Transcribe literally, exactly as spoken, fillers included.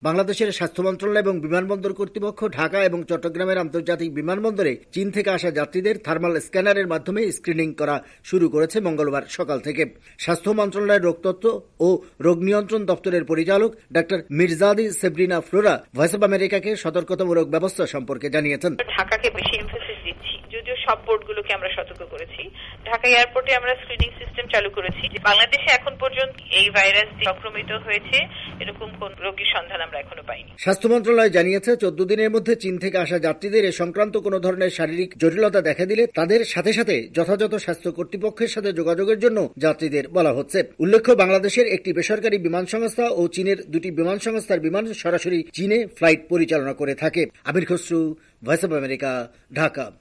বাংলাদেশের স্বাস্থ্য মন্ত্রণালয় এবং বিমানবন্দর কর্তৃপক্ষ ঢাকা এবং চট্টগ্রামের আন্তর্জাতিক বিমানবন্দরে চীন থেকে আসা যাত্রীদের থার্মাল স্ক্যানারের মাধ্যমে স্ক্রিনিং করা শুরু করেছে মঙ্গলবার সকাল থেকে। স্বাস্থ্য মন্ত্রণালয়ের রোগতত্ত্ব ও রোগ নিয়ন্ত্রণ দপ্তরের পরিচালক doctor Meerjady Sabrina Flora voice of আমেরিকাকে সতর্কতামূলক ব্যবস্থা সম্পর্কে জানিয়েছেন। ঢাকাকে বেশি এমফাসিস দিচ্ছি, যদিও সব বোর্ডগুলোকে আমরা সতর্ক করেছি। ঢাকা এয়ারপোর্টে আমরা স্ক্রিনিং সিস্টেম চালু করেছি। বাংলাদেশে এখন পর্যন্ত এই ভাইরাস সংক্রমিত হয়েছে এরকম কোন রোগীর সন্ধান আমরা এখনো পাইনি। স্বাস্থ্য মন্ত্রণালয় জানিয়েছে, চোদ্দ দিনের মধ্যে চীন থেকে আসা যাত্রীদের এ সংক্রান্ত কোন ধরনের শারীরিক জটিলতা দেখা দিলে তাদের সাথে সাথে যথাযথ স্বাস্থ্য কর্তৃপক্ষের সাথে যোগাযোগের জন্য যাত্রীদের বলা হচ্ছে। উল্লেখ্য, বাংলাদেশের একটি বেসরকারি বিমান সংস্থা ও চীনের দুটি বিমান সংস্থার বিমান সরাসরি চীনে ফ্লাইট পরিচালনা করে থাকে। Amir Khasru, voice of America, Dhaka.